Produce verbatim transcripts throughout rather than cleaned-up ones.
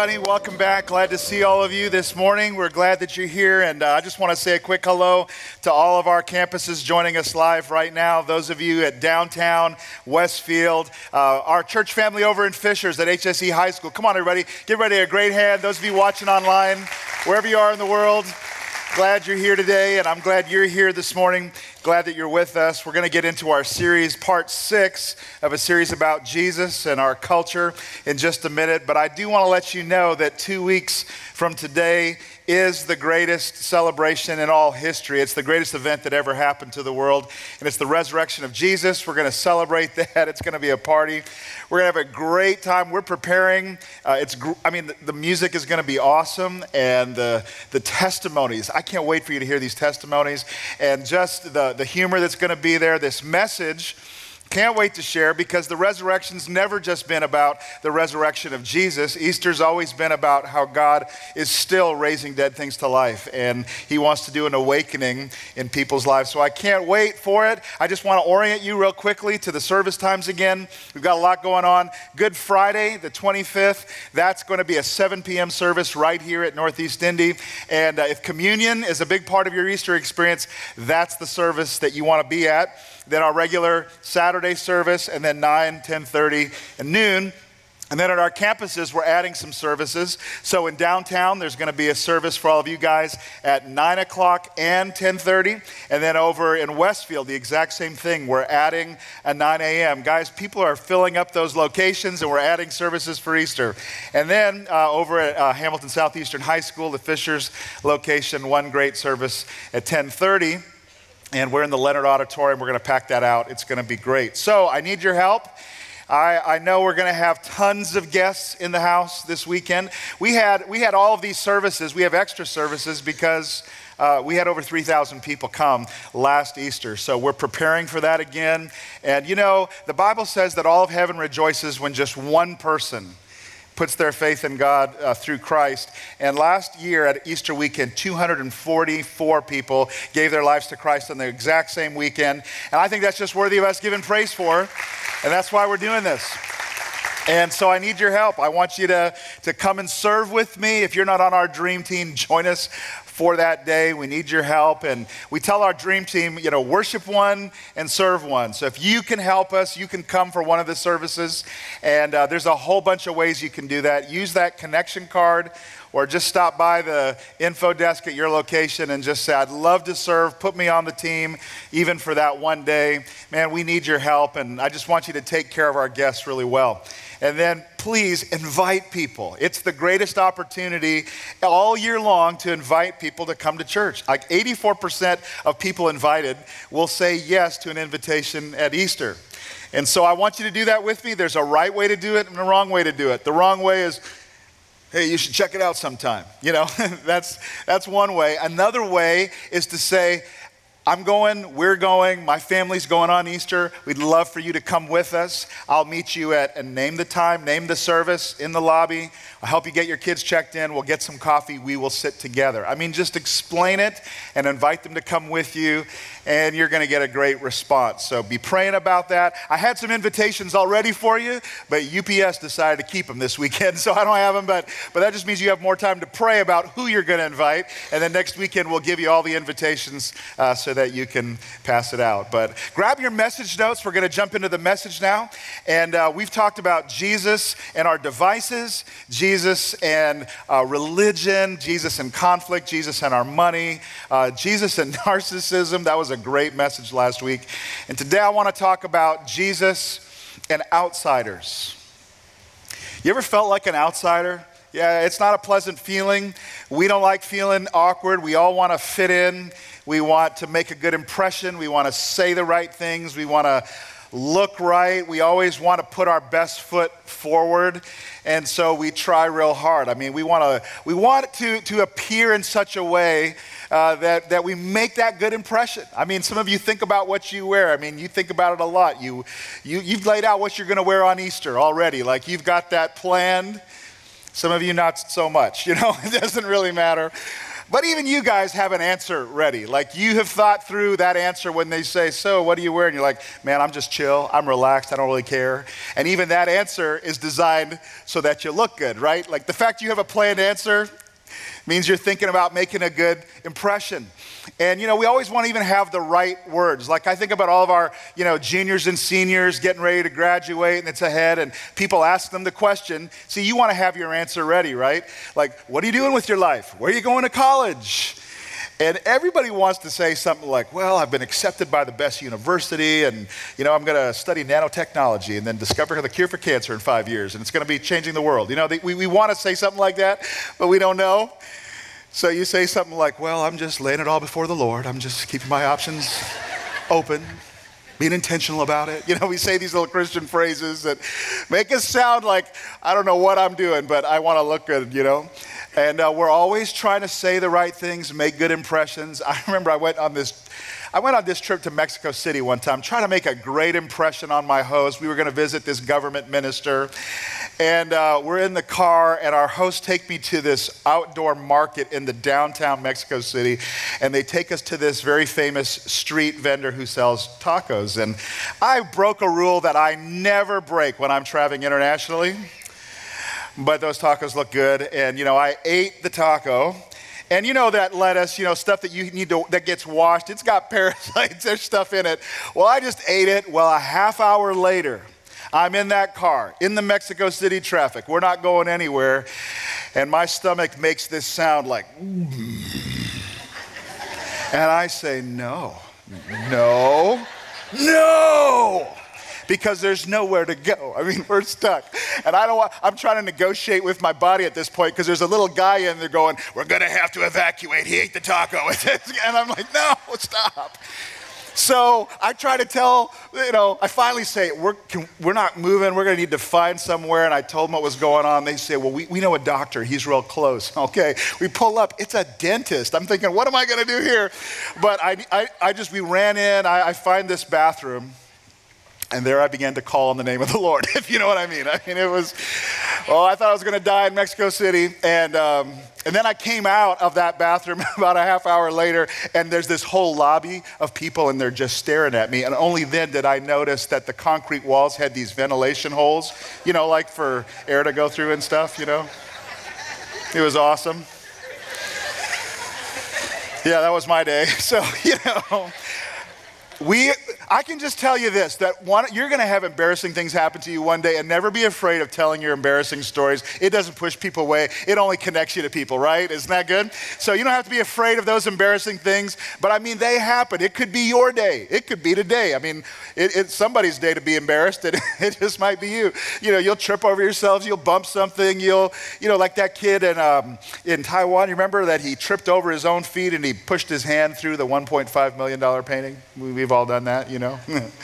everybody. Welcome back. Glad to see all of you this morning. We're glad that you're here. And uh, I just want to say a quick hello to all of our campuses joining us live right now. Those of you at downtown, Westfield, uh, our church family over in Fishers at H S E High School. Come on, everybody. Give everybody a great hand. Those of you watching online, wherever you are in the world, glad you're here today. And I'm glad you're here this morning. Glad that you're with us. We're going to get into our series, part six of a series about Jesus and our culture in just a minute. But I do want to let you know that two weeks from today is the greatest celebration in all history. It's the greatest event that ever happened to the world. And it's the resurrection of Jesus. We're going to celebrate that. It's going to be a party. We're going to have a great time. We're preparing. Uh, it's, I mean, the, the music is going to be awesome. And the, the testimonies. I can't wait for you to hear these testimonies. And just the the humor that's going to be there, this message, can't wait to share, because the resurrection's never just been about the resurrection of Jesus. Easter's always been about how God is still raising dead things to life, and he wants to do an awakening in people's lives. So I can't wait for it. I just want to orient you real quickly to the service times again. We've got a lot going on. Good Friday, the twenty-fifth, that's going to be a seven p.m. service right here at Northeast Indy. And uh, if communion is a big part of your Easter experience, that's the service that you want to be at. Then our regular Saturday service, and then nine, ten thirty, and noon. And then at our campuses, we're adding some services. So in downtown, there's going to be a service for all of you guys at nine o'clock and ten thirty. And then over in Westfield, the exact same thing. We're adding a nine a.m. Guys, people are filling up those locations, and we're adding services for Easter. And then uh, over at uh, Hamilton Southeastern High School, the Fishers location, one great service at ten thirty. And we're in the Leonard Auditorium. We're going to pack that out. It's going to be great. So I need your help. I, I know we're going to have tons of guests in the house this weekend. We had we had all of these services. We have extra services because uh, we had over three thousand people come last Easter. So we're preparing for that again. And you know, the Bible says that all of heaven rejoices when just one person puts their faith in God uh, through Christ. And last year at Easter weekend, two hundred forty-four people gave their lives to Christ on the exact same weekend. And I think that's just worthy of us giving praise for. And that's why we're doing this. And so I need your help. I want you to, to come and serve with me. If you're not on our dream team, join us for that day. We need your help. And we tell our dream team, you know, worship one and serve one. So if you can help us, you can come for one of the services. And uh, there's a whole bunch of ways you can do that. Use that connection card, or just stop by the info desk at your location and just say, I'd love to serve, put me on the team, even for that one day. Man, we need your help, and I just want you to take care of our guests really well. And then please invite people. It's the greatest opportunity all year long to invite people to come to church. Like eighty-four percent of people invited will say yes to an invitation at Easter. And so I want you to do that with me. There's a right way to do it and a wrong way to do it. The wrong way is, hey, you should check it out sometime. You know, that's that's one way. Another way is to say, I'm going, we're going, my family's going on Easter. We'd love for you to come with us. I'll meet you at, and name the time, name the service in the lobby. I'll help you get your kids checked in. We'll get some coffee. We will sit together. I mean, just explain it and invite them to come with you, and you're going to get a great response. So be praying about that. I had some invitations already for you, but U P S decided to keep them this weekend, so I don't have them, but, but that just means you have more time to pray about who you're going to invite, and then next weekend we'll give you all the invitations uh, so that you can pass it out. But grab your message notes. We're going to jump into the message now, and uh, we've talked about Jesus and our devices, Jesus and uh, religion, Jesus and conflict, Jesus and our money, uh, Jesus and narcissism. That was a great message last week. And today I want to talk about Jesus and outsiders. You ever felt like an outsider? Yeah, it's not a pleasant feeling. We don't like feeling awkward. We all want to fit in. We want to make a good impression. We want to say the right things. We want to look right. We always want to put our best foot forward. And so we try real hard. I mean, we want to we want to, to appear in such a way uh, that, that we make that good impression. I mean, some of you think about what you wear. I mean, you think about it a lot. You, you, you've laid out what you're going to wear on Easter already. Like, you've got that planned. Some of you not so much, you know, it doesn't really matter. But even you guys have an answer ready. Like, you have thought through that answer when they say, so what do you wear? And you're like, man, I'm just chill. I'm relaxed. I don't really care. And even that answer is designed so that you look good, right? Like the fact you have a planned answer means you're thinking about making a good impression. And, you know, we always want to even have the right words. Like I think about all of our, you know, juniors and seniors getting ready to graduate and it's ahead and people ask them the question. See, you want to have your answer ready, right? Like, what are you doing with your life? Where are you going to college? And everybody wants to say something like, well, I've been accepted by the best university and, you know, I'm going to study nanotechnology and then discover the cure for cancer in five years and it's going to be changing the world. You know, they, we, we want to say something like that, but we don't know. So you say something like, well, I'm just laying it all before the Lord. I'm just keeping my options open, being intentional about it. You know, we say these little Christian phrases that make us sound like, I don't know what I'm doing, but I want to look good, you know. And uh, we're always trying to say the right things, make good impressions. I remember I went on this I went on this trip to Mexico City one time, trying to make a great impression on my host. We were going to visit this government minister, and uh, we're in the car, and our host take me to this outdoor market in the downtown Mexico City, and they take us to this very famous street vendor who sells tacos. And I broke a rule that I never break when I'm traveling internationally, but those tacos look good, and you know, I ate the taco. And you know that lettuce, you know, stuff that you need to, that gets washed, it's got parasites, there's stuff in it. Well, I just ate it. Well, a half hour later, I'm in that car, in the Mexico City traffic. We're not going anywhere. And my stomach makes this sound like, mm. And I say, no, no, no. Because there's nowhere to go. I mean, we're stuck. And I don't want, I'm trying to negotiate with my body at this point because there's a little guy in there going, we're gonna have to evacuate. He ate the taco. And I'm like, no, stop. So I try to tell, you know, I finally say, we're, can, we're not moving. We're gonna need to find somewhere. And I told them what was going on. They say, well, we, we know a doctor. He's real close. Okay, we pull up. It's a dentist. I'm thinking, what am I gonna do here? But I, I, I just, we ran in. I, I find this bathroom. And there I began to call on the name of the Lord, if you know what I mean. I mean, it was, oh, I thought I was going to die in Mexico City. And um, and then I came out of that bathroom about a half hour later, and there's this whole lobby of people, and they're just staring at me. And only then did I notice that the concrete walls had these ventilation holes, you know, like for air to go through and stuff, you know. It was awesome. Yeah, that was my day. So, you know. We, I can just tell you this, that one, you're gonna have embarrassing things happen to you one day, and never be afraid of telling your embarrassing stories. It doesn't push people away, it only connects you to people, right? Isn't that good? So you don't have to be afraid of those embarrassing things, but I mean, they happen. It could be your day, it could be today. I mean, it, it's somebody's day to be embarrassed, and it just might be you. You know, you'll trip over yourselves, you'll bump something, you'll, you know, like that kid in, um, in Taiwan, you remember that he tripped over his own feet and he pushed his hand through the one point five million dollar painting? We've all done that, you know.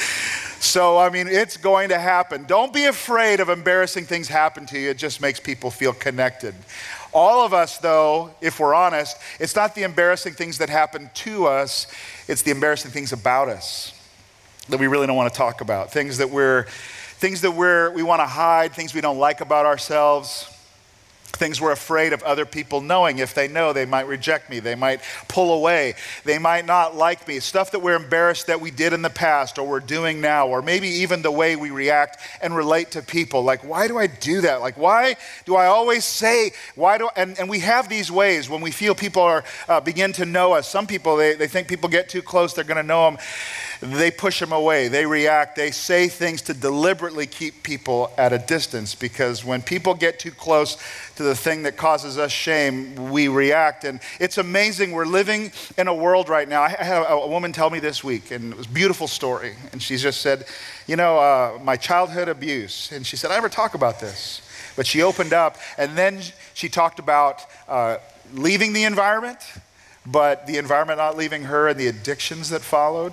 So, I mean, it's going to happen. Don't be afraid of embarrassing things happen to you. It just makes people feel connected. All of us, though, if we're honest, it's not the embarrassing things that happen to us, it's the embarrassing things about us that we really don't want to talk about. Things that we're, things that we're, we want to hide, things we don't like about ourselves. Things we're afraid of other people knowing. If they know, they might reject me. They might pull away. They might not like me. Stuff that we're embarrassed that we did in the past or we're doing now, or maybe even the way we react and relate to people. Like, why do I do that? Like, why do I always say, why do, and, and we have these ways when we feel people are uh, begin to know us. Some people, they, they think people get too close, they're gonna know them. They push them away, they react, they say things to deliberately keep people at a distance, because when people get too close to the thing that causes us shame, we react. And it's amazing, we're living in a world right now. I had a woman tell me this week, and it was a beautiful story, and she just said, you know, uh, my childhood abuse, and she said, I never talk about this. But she opened up, and then she talked about uh, leaving the environment, but the environment not leaving her, and the addictions that followed.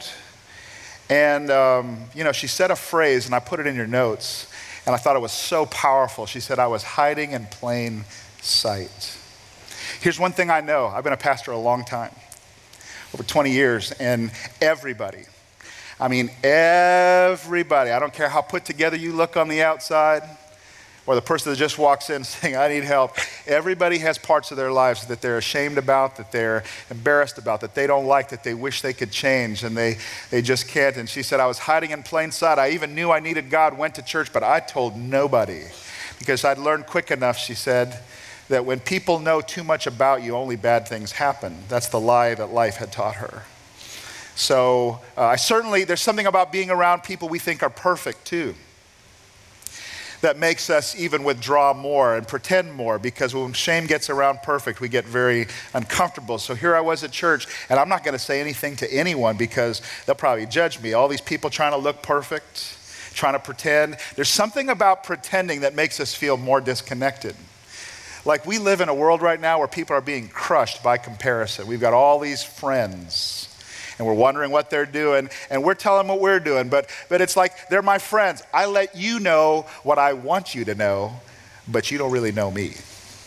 And, um, you know, she said a phrase, and I put it in your notes, and I thought it was so powerful. She said, I was hiding in plain sight. Here's one thing I know. I've been a pastor a long time, over twenty years, and everybody, I mean, everybody, I don't care how put together you look on the outside, or the person that just walks in saying, I need help. Everybody has parts of their lives that they're ashamed about, that they're embarrassed about, that they don't like, that they wish they could change, and they, they just can't. And she said, I was hiding in plain sight. I even knew I needed God, went to church, but I told nobody. Because I'd learned quick enough, she said, that when people know too much about you, only bad things happen. That's the lie that life had taught her. So uh, I certainly, there's something about being around people we think are perfect too, that makes us even withdraw more and pretend more, because when shame gets around perfect, we get very uncomfortable. So here I was at church, and I'm not going to say anything to anyone because they'll probably judge me. All these people trying to look perfect, trying to pretend. There's something about pretending that makes us feel more disconnected. Like we live in a world right now where people are being crushed by comparison. We've got all these friends, and we're wondering what they're doing, and we're telling them what we're doing, but, but it's like, they're my friends. I let you know what I want you to know, but you don't really know me.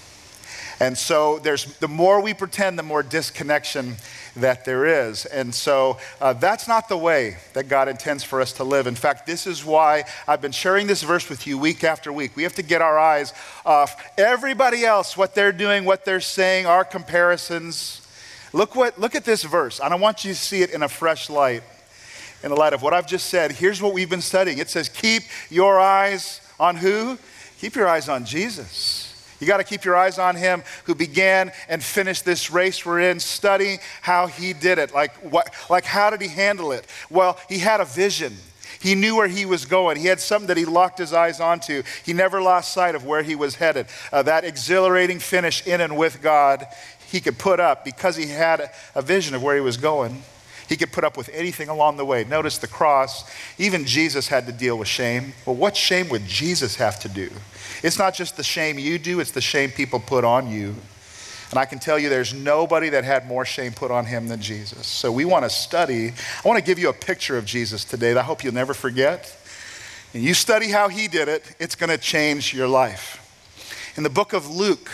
And so there's, the more we pretend, the more disconnection that there is. And so uh, that's not the way that God intends for us to live. In fact, this is why I've been sharing this verse with you week after week. We have to get our eyes off everybody else, what they're doing, what they're saying, our comparisons. Look what, look at this verse, and I want you to see it in a fresh light, in the light of what I've just said. Here's what we've been studying. It says, keep your eyes on who? Keep your eyes on Jesus. You got to keep your eyes on him who began and finished this race we're in. Study how he did it. Like, what, like how did he handle it? Well, he had a vision. He knew where he was going. He had something that he locked his eyes onto. He never lost sight of where he was headed. Uh, that exhilarating finish in and with God, he could put up because he had a vision of where he was going. He could put up with anything along the way. Notice the cross. Even Jesus had to deal with shame. Well, what shame would Jesus have to do? It's not just the shame you do, it's the shame people put on you. And I can tell you there's nobody that had more shame put on him than Jesus. So we want to study. I want to give you a picture of Jesus today that I hope you'll never forget. And you study how he did it, it's going to change your life. In the book of Luke,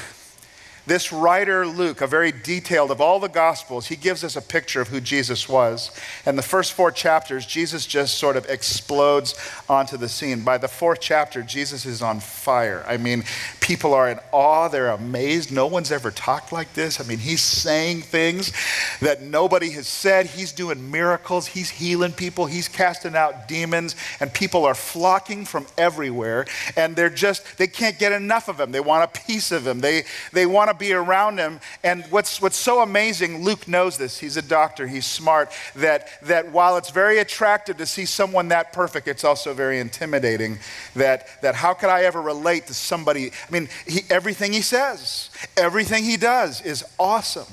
this writer, Luke, a very detailed of all the Gospels, he gives us a picture of who Jesus was. And the first four chapters, Jesus just sort of explodes onto the scene. By the fourth chapter, Jesus is on fire. I mean, people are in awe. They're amazed. No one's ever talked like this. I mean, he's saying things that nobody has said. He's doing miracles. He's healing people. He's casting out demons. And people are flocking from everywhere. And they're just, they can't get enough of him. They want a piece of him. They, they want to be around him. And what's what's so amazing, Luke knows this, he's a doctor, he's smart, that that while it's very attractive to see someone that perfect, it's also very intimidating. That that how could I ever relate to somebody? I mean, he, everything he says, everything he does is awesome.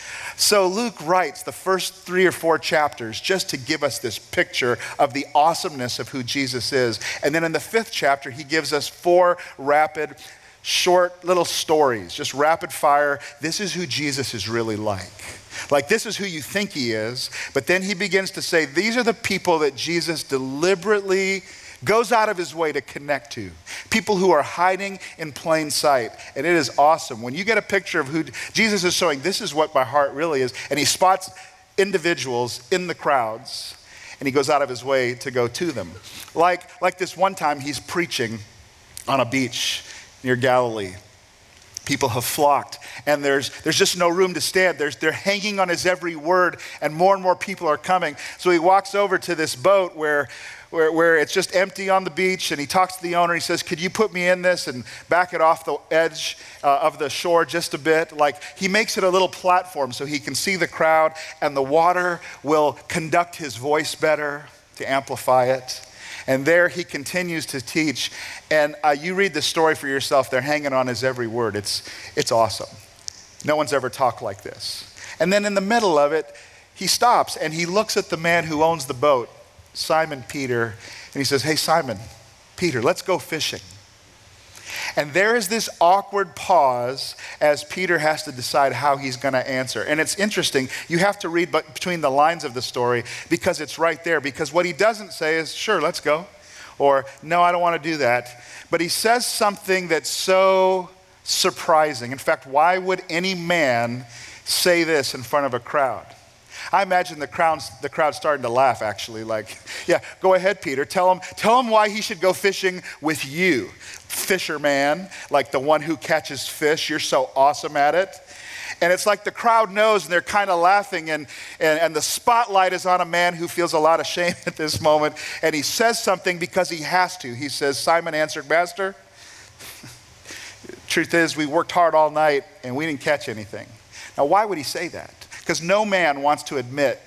So Luke writes the first three or four chapters just to give us this picture of the awesomeness of who Jesus is. And then in the fifth chapter, he gives us four rapid short little stories, just rapid fire. This is who Jesus is really like. Like, this is who you think he is. But then he begins to say, these are the people that Jesus deliberately goes out of his way to connect to. People who are hiding in plain sight. And it is awesome. When you get a picture of who Jesus is showing, this is what my heart really is. And he spots individuals in the crowds, and he goes out of his way to go to them. Like, like this one time he's preaching on a beach near Galilee. People have flocked, and there's there's just no room to stand. There's, they're hanging on his every word, and more and more people are coming. So he walks over to this boat where, where, where it's just empty on the beach, and he talks to the owner. He says, could you put me in this and back it off the edge uh, of the shore just a bit? Like, he makes it a little platform so he can see the crowd, and the water will conduct his voice better to amplify it. And there he continues to teach. And uh, you read the story for yourself. They're hanging on his every word. It's, it's awesome. No one's ever talked like this. And then in the middle of it, he stops and he looks at the man who owns the boat, Simon Peter, and he says, hey, Simon, Peter, let's go fishing. And there is this awkward pause as Peter has to decide how he's going to answer. And it's interesting. You have to read between the lines of the story because it's right there. Because what he doesn't say is, sure, let's go. Or, no, I don't want to do that. But he says something that's so surprising. In fact, why would any man say this in front of a crowd? I imagine the crowd, the crowd starting to laugh, actually, like, yeah, go ahead, Peter. Tell him, tell him why he should go fishing with you. Fisherman, like the one who catches fish. You're so awesome at it. And it's like the crowd knows, and they're kind of laughing, and, and, and the spotlight is on a man who feels a lot of shame at this moment, and he says something because he has to. He says, Simon answered, Master, truth is, we worked hard all night, and we didn't catch anything. Now, why would he say that? Because no man wants to admit,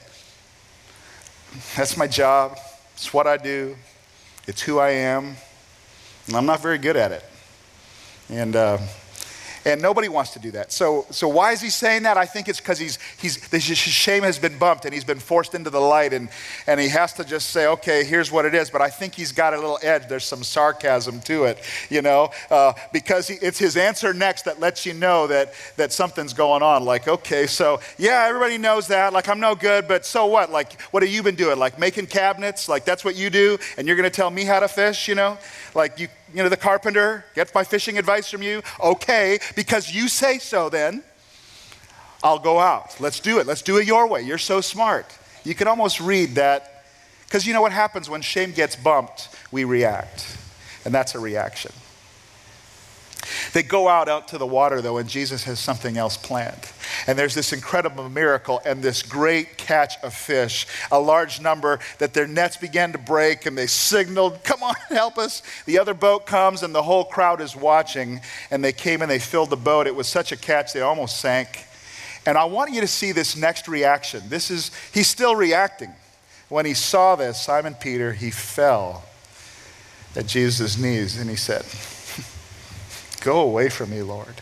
that's my job, it's what I do, it's who I am, and I'm not very good at it. And uh, and nobody wants to do that. So so why is he saying that? I think it's because he's he's his shame has been bumped and he's been forced into the light, and and he has to just say, okay, here's what it is. But I think he's got a little edge. There's some sarcasm to it, you know, uh, because he, it's his answer next that lets you know that that something's going on. Like, okay, so yeah, everybody knows that. Like, I'm no good, but so what? Like, what have you been doing? Like making cabinets? Like that's what you do, and you're going to tell me how to fish? You know, like you. You know, the carpenter gets my fishing advice from you. Okay, because you say so then, I'll go out. Let's do it. Let's do it your way. You're so smart. You can almost read that, because you know what happens when shame gets bumped? We react, and that's a reaction. They go out, out to the water, though, and Jesus has something else planned. And there's this incredible miracle and this great catch of fish, a large number that their nets began to break, and they signaled, come on, help us. The other boat comes, and the whole crowd is watching, and they came and they filled the boat. It was such a catch, they almost sank. And I want you to see this next reaction. This is, he's still reacting. When he saw this, Simon Peter, he fell at Jesus' knees, and he said, go away from me, Lord.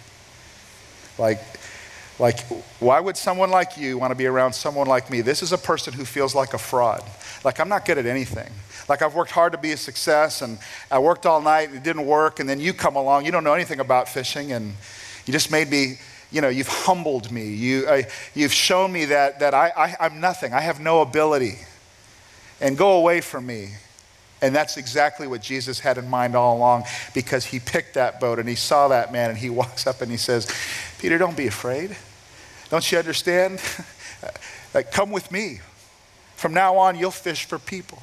Like, like, why would someone like you want to be around someone like me? This is a person who feels like a fraud. Like, I'm not good at anything. Like, I've worked hard to be a success, and I worked all night, and it didn't work, and then you come along, you don't know anything about fishing, and you just made me, you know, you've humbled me. You, uh, you've shown me that, that I, I, I'm nothing. I have no ability. And go away from me. And that's exactly what Jesus had in mind all along, because he picked that boat and he saw that man, and he walks up and he says, Peter, don't be afraid. Don't you understand? Like, come with me. From now on, you'll fish for people.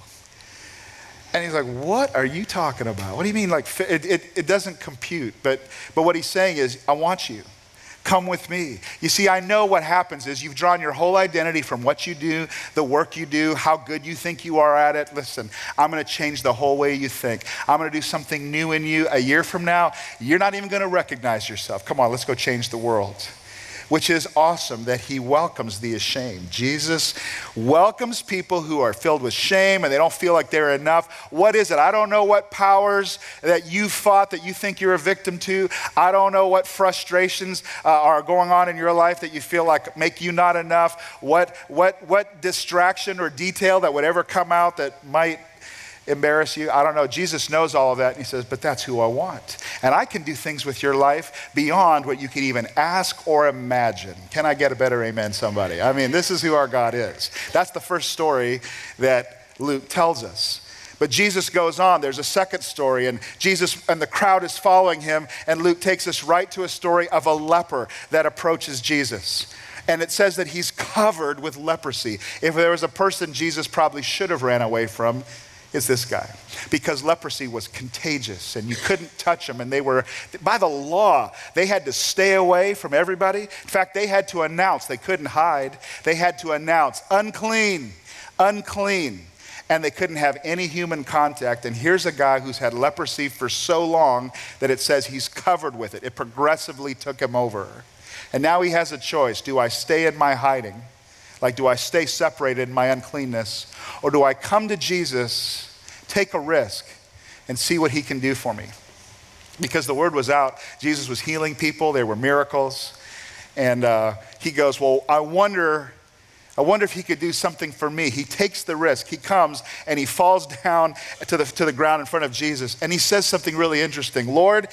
And he's like, what are you talking about? What do you mean? Like, it, it, it doesn't compute. But, but what he's saying is, I want you. Come with me. You see, I know what happens is you've drawn your whole identity from what you do, the work you do, how good you think you are at it. Listen, I'm going to change the whole way you think. I'm going to do something new in you. A year from now, you're not even going to recognize yourself. Come on, let's go change the world. Which is awesome that he welcomes the ashamed. Jesus welcomes people who are filled with shame and they don't feel like they're enough. What is it? I don't know what powers that you fought that you think you're a victim to. I don't know what frustrations uh, are going on in your life that you feel like make you not enough. What, what, what distraction or detail that would ever come out that might embarrass you? I don't know. Jesus knows all of that, and he says, but that's who I want. And I can do things with your life beyond what you can even ask or imagine. Can I get a better amen, somebody? I mean, this is who our God is. That's the first story that Luke tells us. But Jesus goes on. There's a second story, and Jesus and the crowd is following him, and Luke takes us right to a story of a leper that approaches Jesus. And it says that he's covered with leprosy. If there was a person Jesus probably should have ran away from, is this guy, because leprosy was contagious and you couldn't touch them, and they were, by the law, they had to stay away from everybody. In fact, they had to announce, they couldn't hide, they had to announce, unclean, unclean, and they couldn't have any human contact. And here's a guy who's had leprosy for so long that it says he's covered with it. It progressively took him over. And now he has a choice. Do I stay in my hiding? Like, do I stay separated in my uncleanness? Or do I come to Jesus, take a risk, and see what he can do for me? Because the word was out. Jesus was healing people. There were miracles. And uh, he goes, well, I wonder, I wonder if he could do something for me. He takes the risk. He comes and he falls down to the, to the ground in front of Jesus. And he says something really interesting. Lord,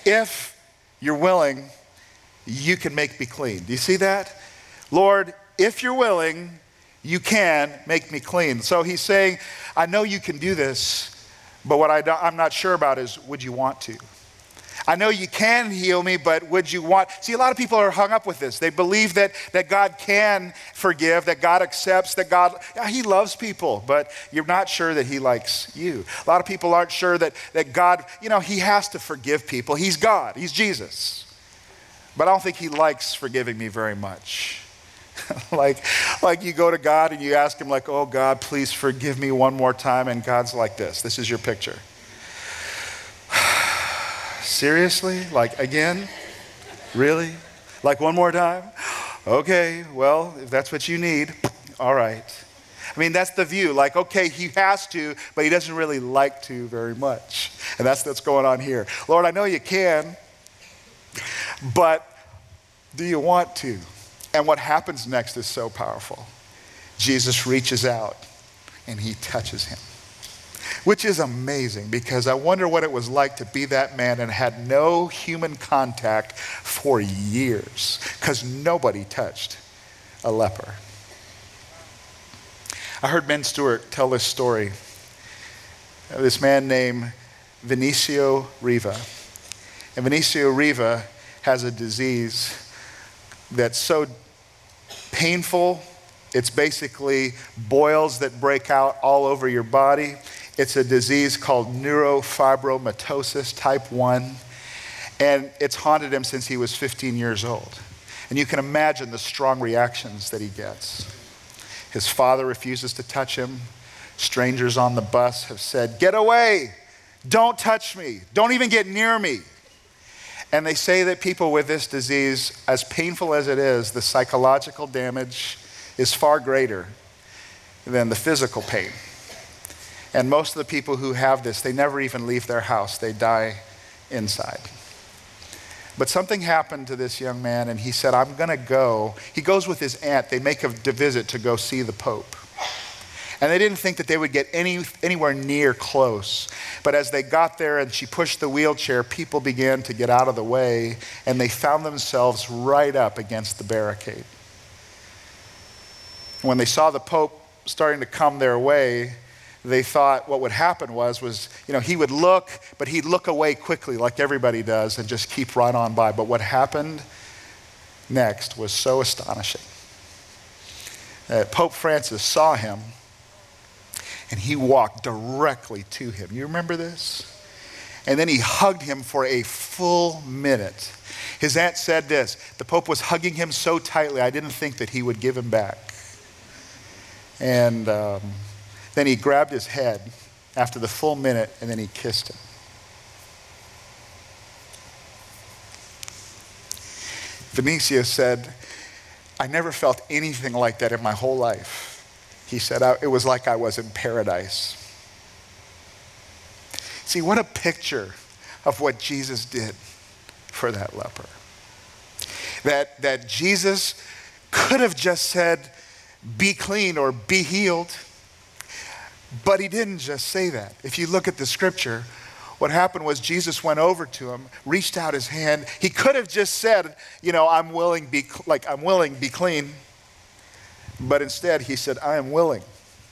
if you're willing, you can make me clean. Do you see that? Lord, if you're willing, you can make me clean. So he's saying, I know you can do this, but what I I'm not sure about is, would you want to? I know you can heal me, but would you want? See, a lot of people are hung up with this. They believe that, that God can forgive, that God accepts, that God, yeah, he loves people, but you're not sure that he likes you. A lot of people aren't sure that, that God, you know, he has to forgive people. He's God, he's Jesus. But I don't think he likes forgiving me very much. like, like you go to God and you ask him like, oh God, please forgive me one more time. And God's like this. This is your picture. Seriously? Like again? Really? Like one more time? Okay, well, if that's what you need, all right. I mean, that's the view. Like, okay, he has to, but he doesn't really like to very much. And that's what's going on here. Lord, I know you can, but do you want to? And what happens next is so powerful. Jesus reaches out and he touches him. Which is amazing, because I wonder what it was like to be that man and had no human contact for years, because nobody touched a leper. I heard Ben Stewart tell this story. This man named Vinicio Riva. And Vinicio Riva has a disease that's so painful, it's basically boils that break out all over your body. It's a disease called neurofibromatosis type one, and it's haunted him since he was fifteen years old. And you can imagine the strong reactions that he gets. His father refuses to touch him. Strangers on the bus have said, get away, don't touch me, don't even get near me. And they say that people with this disease, as painful as it is, the psychological damage is far greater than the physical pain. And most of the people who have this, they never even leave their house. They die inside. But something happened to this young man, and he said, I'm going to go. He goes with his aunt. They make a visit to go see the Pope. And they didn't think that they would get any, anywhere near close. But as they got there and she pushed the wheelchair, people began to get out of the way, and they found themselves right up against the barricade. When they saw the Pope starting to come their way, they thought what would happen was, was, you know, he would look, but he'd look away quickly like everybody does and just keep right on by. But what happened next was so astonishing. Uh, Pope Francis saw him, and he walked directly to him. You remember this? And then he hugged him for a full minute. His aunt said this, the Pope was hugging him so tightly, I didn't think that he would give him back. And um, then he grabbed his head after the full minute, and then he kissed him. Vinicio said, I never felt anything like that in my whole life. He said, I, it was like I was in paradise. See, what a picture of what Jesus did for that leper. That, that Jesus could have just said, be clean or be healed. But he didn't just say that. If you look at the scripture, what happened was Jesus went over to him, reached out his hand. He could have just said, you know, I'm willing, be like I'm willing, be clean. But instead he said, I am willing,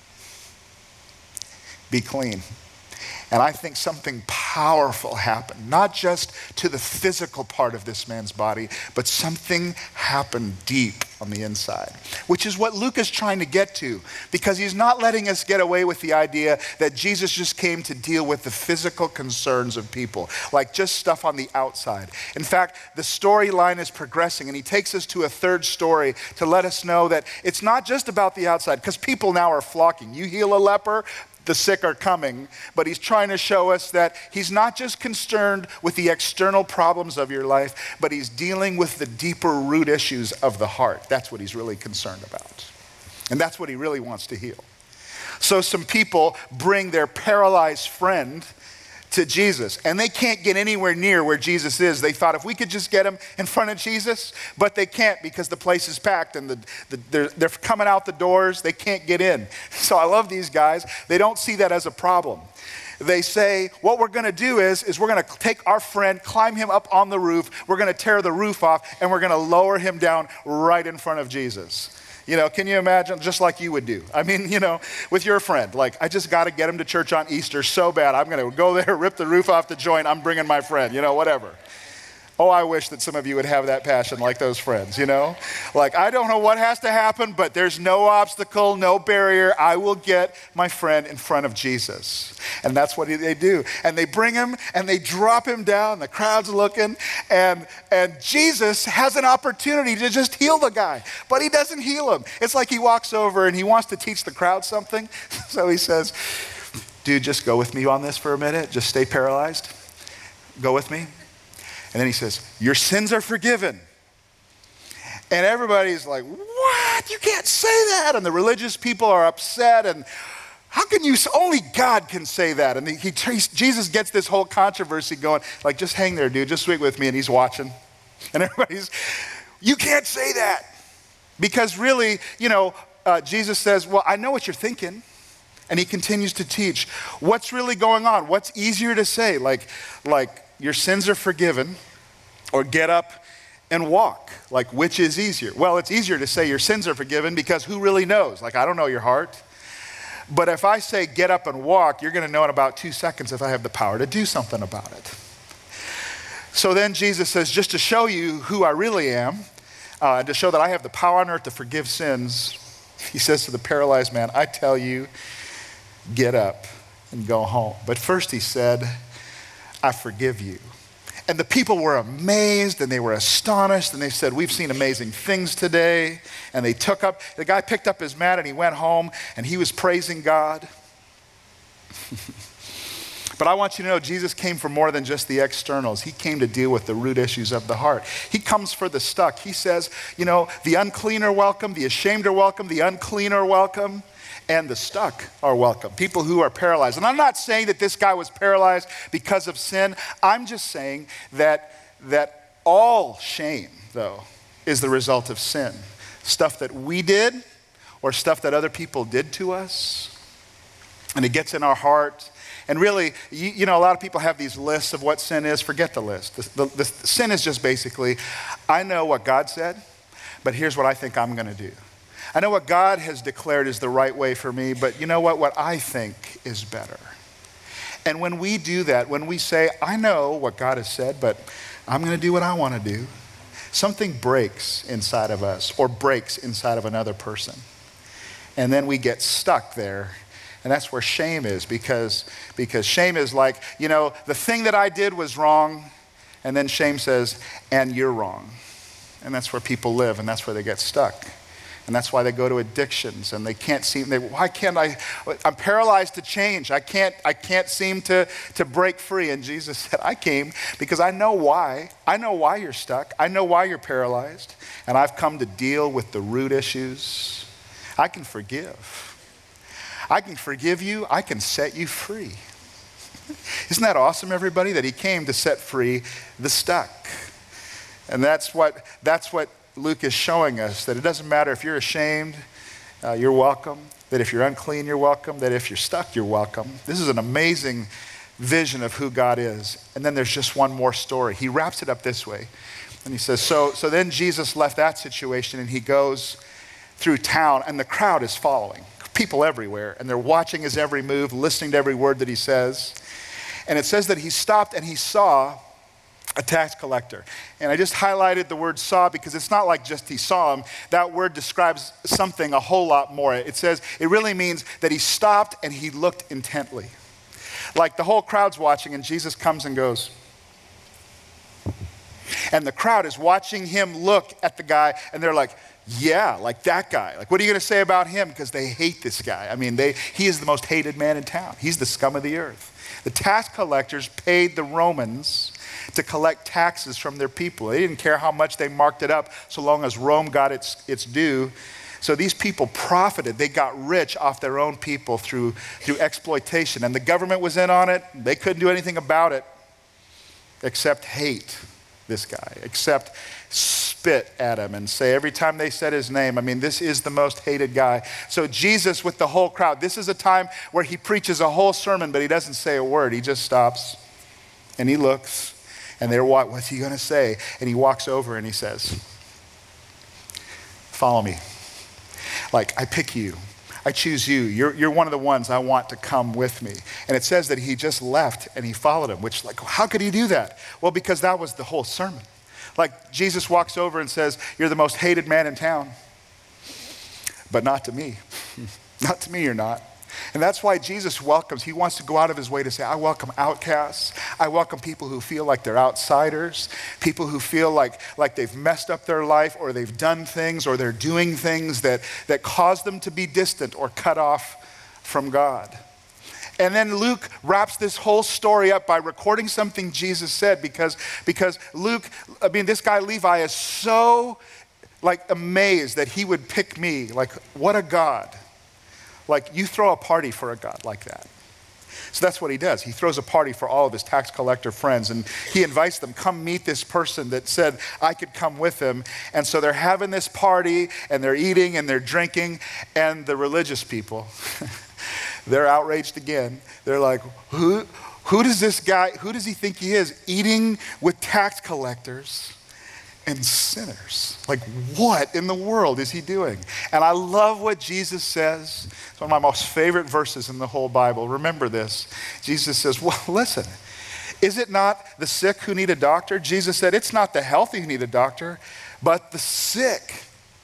be clean. And I think something powerful happened, not just to the physical part of this man's body, but something happened deep on the inside, which is what Luke is trying to get to, because he's not letting us get away with the idea that Jesus just came to deal with the physical concerns of people, like just stuff on the outside. In fact, the storyline is progressing, and he takes us to a third story to let us know that it's not just about the outside, because people now are flocking. You heal a leper, the sick are coming, but he's trying to show us that he's not just concerned with the external problems of your life, but he's dealing with the deeper root issues of the heart. That's what he's really concerned about. And that's what he really wants to heal. So some people bring their paralyzed friend to Jesus, and they can't get anywhere near where Jesus is. They thought if we could just get him in front of Jesus, but they can't because the place is packed and the, the, they're, they're coming out the doors. They can't get in. So I love these guys. They don't see that as a problem. They say, what we're going to do is, is we're going to take our friend, climb him up on the roof. We're going to tear the roof off, and we're going to lower him down right in front of Jesus. You know, can you imagine? Just like you would do. I mean, you know, with your friend, like, I just got to get him to church on Easter so bad. I'm going to go there, rip the roof off the joint. I'm bringing my friend, you know, whatever. Oh, I wish that some of you would have that passion like those friends, you know? Like, I don't know what has to happen, but there's no obstacle, no barrier. I will get my friend in front of Jesus. And that's what they do. And they bring him and they drop him down. The crowd's looking. And, and Jesus has an opportunity to just heal the guy. But he doesn't heal him. It's like he walks over and he wants to teach the crowd something. So he says, dude, just go with me on this for a minute. Just stay paralyzed. Go with me. And then he says, your sins are forgiven. And everybody's like, what? You can't say that. And the religious people are upset. And how can you, only God can say that. And he, he Jesus gets this whole controversy going, like, just hang there, dude, just wait with me. And he's watching. And everybody's, you can't say that. Because really, you know, uh, Jesus says, well, I know what you're thinking. And he continues to teach. What's really going on? What's easier to say? Like, like, your sins are forgiven, or get up and walk. Like, which is easier? Well, it's easier to say your sins are forgiven because who really knows? Like, I don't know your heart. But if I say get up and walk, you're going to know in about two seconds if I have the power to do something about it. So then Jesus says, just to show you who I really am, uh, and to show that I have the power on earth to forgive sins, he says to the paralyzed man, I tell you, get up and go home. But first he said, I forgive you. And the people were amazed and they were astonished and they said, we've seen amazing things today. And they took up, the guy picked up his mat and he went home and he was praising God. But I want you to know Jesus came for more than just the externals. He came to deal with the root issues of the heart. He comes for the stuck. He says, you know, the unclean are welcome, the ashamed are welcome, the unclean are welcome. And the stuck are welcome, people who are paralyzed. And I'm not saying that this guy was paralyzed because of sin. I'm just saying that, that all shame, though, is the result of sin. Stuff that we did or stuff that other people did to us. And it gets in our heart. And really, you, you know, a lot of people have these lists of what sin is. Forget the list. The, the, the sin is just basically, I know what God said, but here's what I think I'm going to do. I know what God has declared is the right way for me, but you know what? What I think is better. And when we do that, when we say, I know what God has said, but I'm going to do what I want to do, something breaks inside of us or breaks inside of another person. And then we get stuck there. And that's where shame is, because, because shame is like, you know, the thing that I did was wrong. And then shame says, and you're wrong. And that's where people live, and that's where they get stuck. And that's why they go to addictions and they can't seem, they, why can't I, I'm paralyzed to change. I can't, I can't seem to, to break free. And Jesus said, I came because I know why. I know why you're stuck. I know why you're paralyzed. And I've come to deal with the root issues. I can forgive. I can forgive you. I can set you free. Isn't that awesome, everybody, that he came to set free the stuck? And that's what, that's what Luke is showing us, that it doesn't matter if you're ashamed, uh, you're welcome. That if you're unclean, you're welcome. That if you're stuck, you're welcome. This is an amazing vision of who God is. And then there's just one more story. He wraps it up this way. And he says, so, so then Jesus left that situation and he goes through town and the crowd is following. People everywhere. And they're watching his every move, listening to every word that he says. And it says that he stopped and he saw a tax collector. And I just highlighted the word saw because it's not like just he saw him. That word describes something a whole lot more. It says, it really means that he stopped and he looked intently. Like the whole crowd's watching and Jesus comes and goes. And the crowd is watching him look at the guy and they're like, yeah, like that guy. Like, what are you going to say about him? Because they hate this guy. I mean, they, he is the most hated man in town. He's the scum of the earth. The tax collectors paid the Romans to collect taxes from their people. They didn't care how much they marked it up so long as Rome got its, its due. So these people profited. They got rich off their own people through, through exploitation. And the government was in on it. They couldn't do anything about it except hate this guy, except spit at him and say every time they said his name, I mean, this is the most hated guy. So Jesus with the whole crowd, this is a time where he preaches a whole sermon, but he doesn't say a word. He just stops and he looks. And they're, what, what's he going to say? And he walks over and he says, follow me. Like, I pick you. I choose you. You're, you're one of the ones I want to come with me. And it says that he just left and he followed him, which like, how could he do that? Well, because that was the whole sermon. Like Jesus walks over and says, you're the most hated man in town, but not to me. Not to me, you're not. And that's why Jesus welcomes, he wants to go out of his way to say, I welcome outcasts. I welcome people who feel like they're outsiders, people who feel like, like they've messed up their life or they've done things or they're doing things that, that cause them to be distant or cut off from God. And then Luke wraps this whole story up by recording something Jesus said because, because Luke, I mean, this guy Levi is so like amazed that he would pick me. Like, what a God. Like, you throw a party for a God like that. So that's what he does. He throws a party for all of his tax collector friends, and he invites them, come meet this person that said I could come with him. And so they're having this party, and they're eating, and they're drinking, and the religious people, they're outraged again. They're like, who, who does this guy, who does he think he is, eating with tax collectors and sinners? Like, what in the world is he doing? And I love what Jesus says. It's one of my most favorite verses in the whole Bible. Remember this. Jesus says, well, listen, is it not the sick who need a doctor? Jesus said, it's not the healthy who need a doctor, but the sick.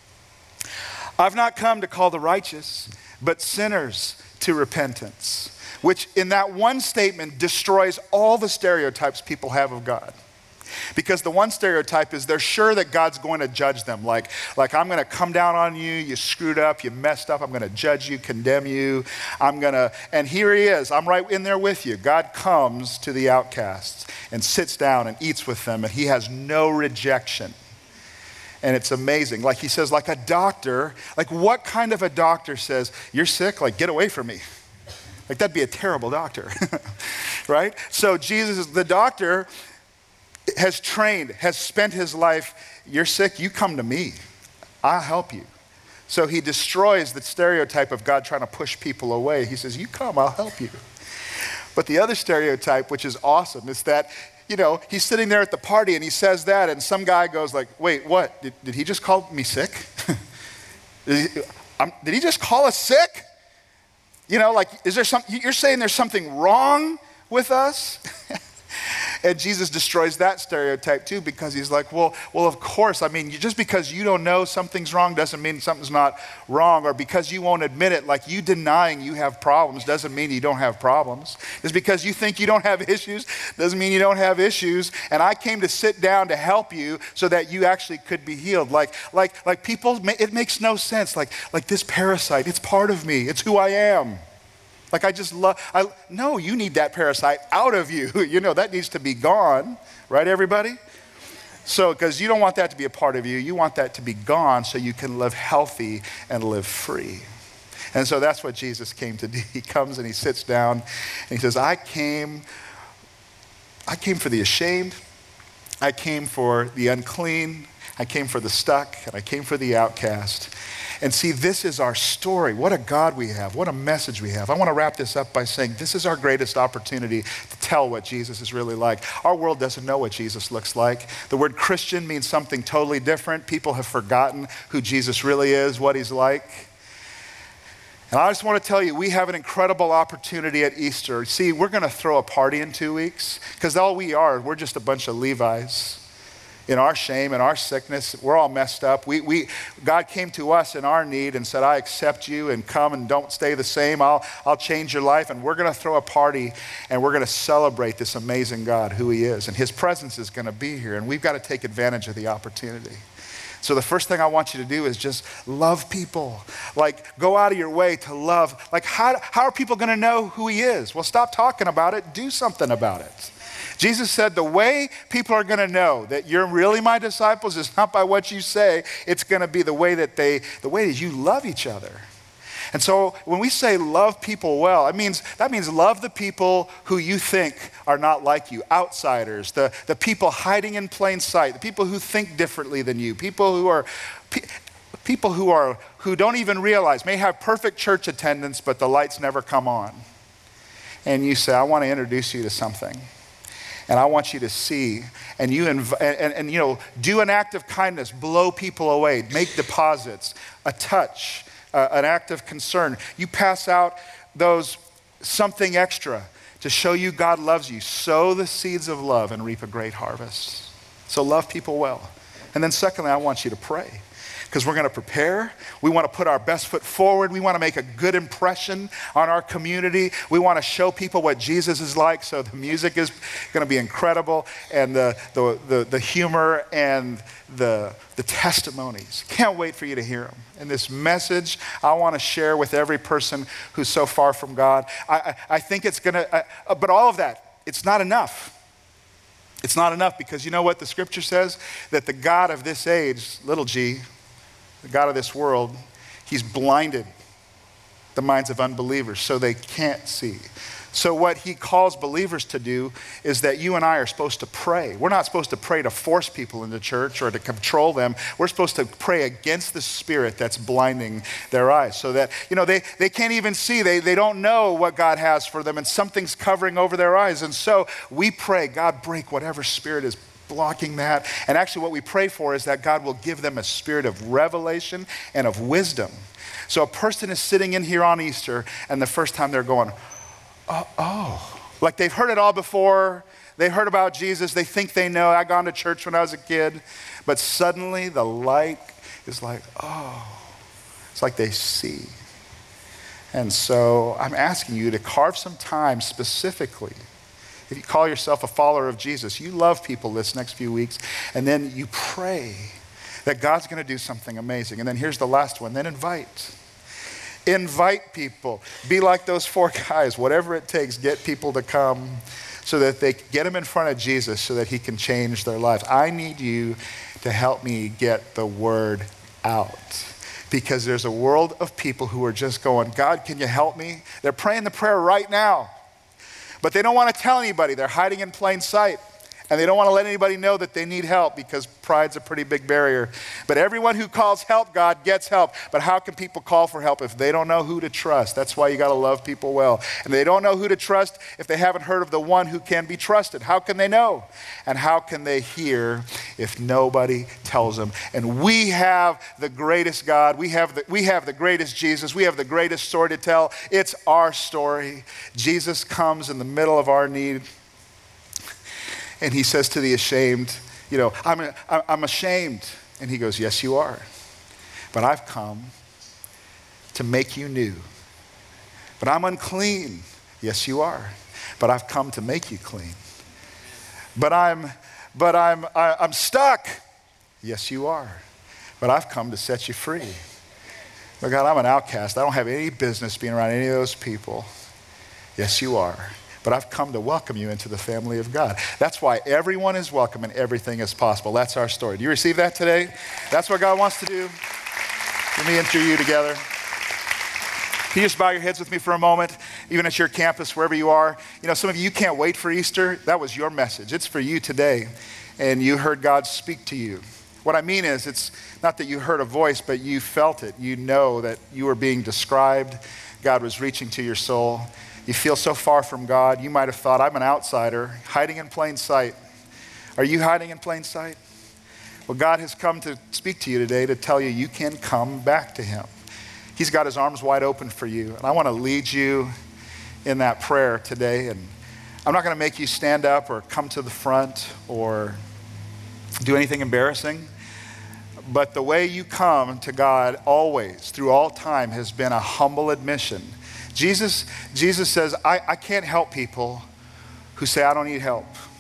I've not come to call the righteous, but sinners to repentance, which in that one statement destroys all the stereotypes people have of God. Because the one stereotype is they're sure that God's going to judge them. Like, like I'm going to come down on you, you screwed up, you messed up, I'm going to judge you, condemn you. I'm going to, and here he is, I'm right in there with you. God comes to the outcasts and sits down and eats with them, and he has no rejection. And it's amazing. Like he says, like a doctor, like what kind of a doctor says, you're sick, like get away from me. Like that'd be a terrible doctor, right? So Jesus, the doctor, has trained, has spent his life, you're sick, you come to me, I'll help you. So he destroys the stereotype of God trying to push people away. He says, you come, I'll help you. But the other stereotype, which is awesome, is that, you know, he's sitting there at the party and he says that and some guy goes like, wait, what? Did, did he just call me sick? did, he, um, did he just call us sick? You know, like, is there some, you're saying there's something wrong with us? And Jesus destroys that stereotype too, because he's like, well, well, of course, I mean, just because you don't know something's wrong doesn't mean something's not wrong, or because you won't admit it, like you denying you have problems doesn't mean you don't have problems. Just because you think you don't have issues doesn't mean you don't have issues. And I came to sit down to help you so that you actually could be healed. Like, like, like people, it makes no sense. Like, like this parasite, it's part of me. It's who I am. Like I just love, I, no, you need that parasite out of you. You know, that needs to be gone, right everybody? So, because you don't want that to be a part of you, you want that to be gone so you can live healthy and live free. And so that's what Jesus came to do. He comes and he sits down and he says, I came, I came for the ashamed, I came for the unclean, I came for the stuck, and I came for the outcast. And see, this is our story. What a God we have. What a message we have. I want to wrap this up by saying this is our greatest opportunity to tell what Jesus is really like. Our world doesn't know what Jesus looks like. The word Christian means something totally different. People have forgotten who Jesus really is, what he's like. And I just want to tell you, we have an incredible opportunity at Easter. See, we're going to throw a party in two weeks because all we are, we're just a bunch of Levi's. In our shame and our sickness, we're all messed up. We, we, God came to us in our need and said, I accept you and come and don't stay the same. I'll, I'll change your life. And we're going to throw a party and we're going to celebrate this amazing God, who he is. And his presence is going to be here. And we've got to take advantage of the opportunity. So the first thing I want you to do is just love people. Like go out of your way to love. Like how, how are people going to know who he is? Well, stop talking about it. Do something about it. Jesus said the way people are going to know that you're really my disciples is not by what you say. It's going to be the way that they, the way that you love each other. And so when we say love people well, it means, that means love the people who you think are not like you, outsiders, the, the people hiding in plain sight, the people who think differently than you, people who are, pe- people who are, who don't even realize, may have perfect church attendance, but the lights never come on. And you say, I want to introduce you to something. And I want you to see, and you inv- and, and, and you know, do an act of kindness, blow people away, make deposits, a touch, uh, an act of concern. You pass out those something extra to show you God loves you. Sow the seeds of love and reap a great harvest. So love people well. And then secondly, I want you to pray. Because we're going to prepare. We want to put our best foot forward. We want to make a good impression on our community. We want to show people what Jesus is like. So the music is going to be incredible, and the, the, the, the humor and the, the testimonies. Can't wait for you to hear them. And this message I want to share with every person who's so far from God. I, I, I think it's going to, uh, but all of that, it's not enough. It's not enough because you know what the scripture says? That the God of this age, little g, the God of this world, he's blinded the minds of unbelievers so they can't see. So what he calls believers to do is that you and I are supposed to pray. We're not supposed to pray to force people into church or to control them. We're supposed to pray against the spirit that's blinding their eyes so that, you know, they, they can't even see. They, they don't know what God has for them, and something's covering over their eyes. And so we pray, God, break whatever spirit is blocking that. And actually what we pray for is that God will give them a spirit of revelation and of wisdom. So a person is sitting in here on Easter, and the first time they're going, oh, oh. Like they've heard it all before. They heard about Jesus. They think they know. I gone to church when I was a kid. But suddenly the light is like, oh. It's like they see. And so I'm asking you to carve some time specifically. If you call yourself a follower of Jesus, you love people this next few weeks, and then you pray that God's going to do something amazing. And then here's the last one, then invite. Invite people. Be like those four guys, whatever it takes, get people to come so that they get them in front of Jesus so that he can change their lives. I need you to help me get the word out. Because there's a world of people who are just going, God, can you help me? They're praying the prayer right now. But they don't want to tell anybody. They're hiding in plain sight. And they don't want to let anybody know that they need help because pride's a pretty big barrier. But everyone who calls help God gets help. But how can people call for help if they don't know who to trust? That's why you got to love people well. And they don't know who to trust if they haven't heard of the one who can be trusted. How can they know? And how can they hear if nobody tells them? And we have the greatest God. We have the, we have the greatest Jesus. We have the greatest story to tell. It's our story. Jesus comes in the middle of our need. And he says to the ashamed, you know, I'm, I'm ashamed. And he goes, yes, you are. But I've come to make you new. But I'm unclean. Yes, you are. But I've come to make you clean. But I'm, but I'm, I, I'm stuck. Yes, you are. But I've come to set you free. But God, I'm an outcast. I don't have any business being around any of those people. Yes, you are. But I've come to welcome you into the family of God. That's why everyone is welcome and everything is possible. That's our story. Do you receive that today? That's what God wants to do. Let me enter you together. Can you just bow your heads with me for a moment, even at your campus, wherever you are? You know, some of you, you can't wait for Easter. That was your message. It's for you today. And you heard God speak to you. What I mean is, it's not that you heard a voice, but you felt it. You know that you were being described. God was reaching to your soul. You feel so far from God, you might have thought, I'm an outsider, hiding in plain sight. Are you hiding in plain sight? Well, God has come to speak to you today to tell you you can come back to him. He's got his arms wide open for you. And I want to lead you in that prayer today. And I'm not going to make you stand up or come to the front or do anything embarrassing. But the way you come to God always, through all time, has been a humble admission. Jesus, Jesus says, I, I can't help people who say, I don't need help.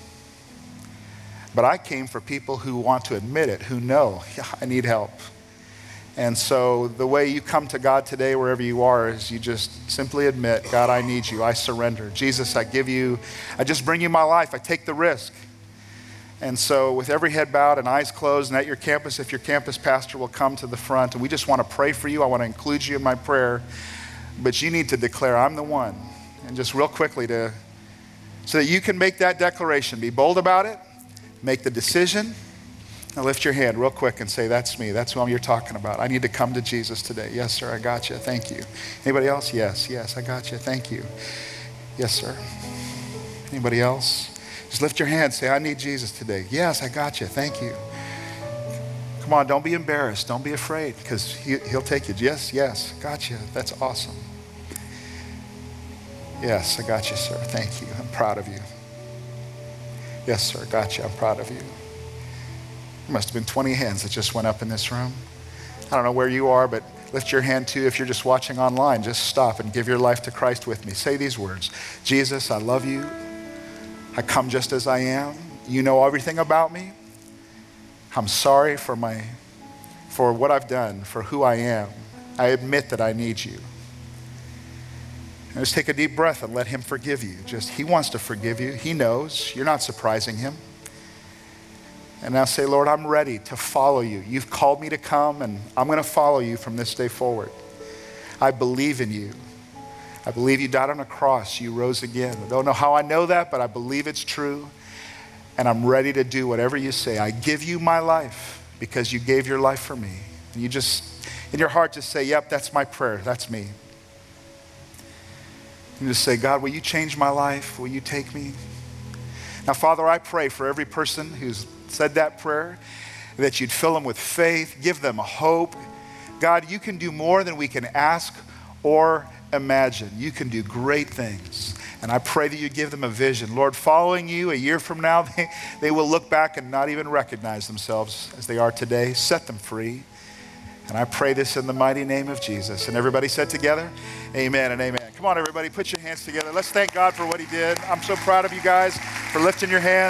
But I came for people who want to admit it, who know, yeah, I need help. And so the way you come to God today, wherever you are, is you just simply admit, God, I need you. I surrender. Jesus, I give you, I just bring you my life. I take the risk. And so with every head bowed and eyes closed, and at your campus, if your campus pastor will come to the front, and we just want to pray for you. I want to include you in my prayer. But you need to declare, I'm the one. And just real quickly, to so that you can make that declaration. Be bold about it. Make the decision. Now lift your hand real quick and say, that's me. That's who you're talking about. I need to come to Jesus today. Yes, sir, I got you. Thank you. Anybody else? Yes, yes, I got you. Thank you. Yes, sir. Anybody else? Just lift your hand. Say, I need Jesus today. Yes, I got you. Thank you. Come on, don't be embarrassed. Don't be afraid, because he, he'll take you. Yes, yes, gotcha. That's awesome. Yes, I got you, sir. Thank you. I'm proud of you. Yes, sir, gotcha. I'm proud of you. There must have been twenty hands that just went up in this room. I don't know where you are, but lift your hand too. If you're just watching online, just stop and give your life to Christ with me. Say these words. Jesus, I love you. I come just as I am. You know everything about me. I'm sorry for my, for what I've done, for who I am. I admit that I need you. And just take a deep breath and let him forgive you. Just, he wants to forgive you. He knows. You're not surprising him. And now say, Lord, I'm ready to follow you. You've called me to come, and I'm going to follow you from this day forward. I believe in you. I believe you died on a cross. You rose again. I don't know how I know that, but I believe it's true. And I'm ready to do whatever you say. I give you my life because you gave your life for me. And you just, in your heart, just say, yep, that's my prayer. That's me. And just say, God, will you change my life? Will you take me? Now, Father, I pray for every person who's said that prayer, that you'd fill them with faith, give them hope. God, you can do more than we can ask or imagine. You can do great things. And I pray that you give them a vision. Lord, following you a year from now, they, they will look back and not even recognize themselves as they are today. Set them free. And I pray this in the mighty name of Jesus. And everybody said together, amen and amen. Come on, everybody, put your hands together. Let's thank God for what he did. I'm so proud of you guys for lifting your hand.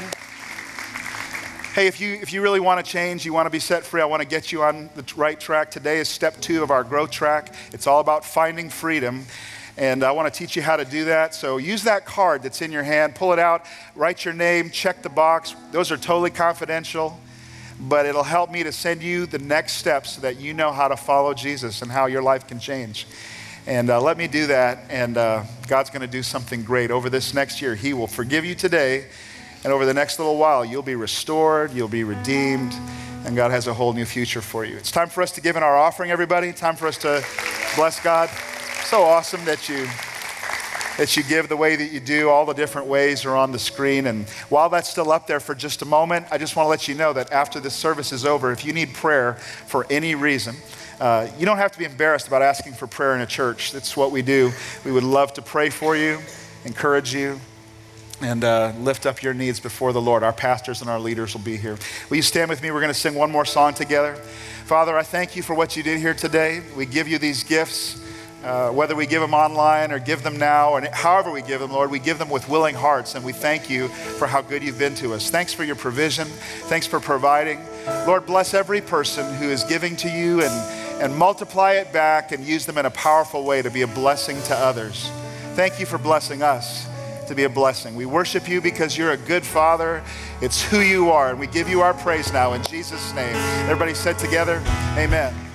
Hey, if you if you really want to change, you want to be set free, I want to get you on the right track. Today is step two of our growth track. It's all about finding freedom. And I want to teach you how to do that. So use that card that's in your hand, pull it out, write your name, check the box. Those are totally confidential, but it'll help me to send you the next steps so that you know how to follow Jesus and how your life can change. And uh, let me do that, and uh, God's going to do something great over this next year. He will forgive you today, and over the next little while, you'll be restored, you'll be redeemed, and God has a whole new future for you. It's time for us to give in our offering, everybody. Time for us to bless God. So awesome that you that you give the way that you do. All the different ways are on the screen. And while that's still up there for just a moment, I just want to let you know that after this service is over, if you need prayer for any reason, uh, you don't have to be embarrassed about asking for prayer in a church. That's what we do. We would love to pray for you, encourage you, and uh, lift up your needs before the Lord. Our pastors and our leaders will be here. Will you stand with me? We're going to sing one more song together. Father, I thank you for what you did here today. We give you these gifts. Uh, whether we give them online or give them now, and however we give them, Lord, we give them with willing hearts, and we thank you for how good you've been to us. Thanks for your provision. Thanks for providing. Lord, bless every person who is giving to you, and, and multiply it back and use them in a powerful way to be a blessing to others. Thank you for blessing us to be a blessing. We worship you because you're a good Father. It's who you are, and we give you our praise now in Jesus' name. Everybody said together, amen.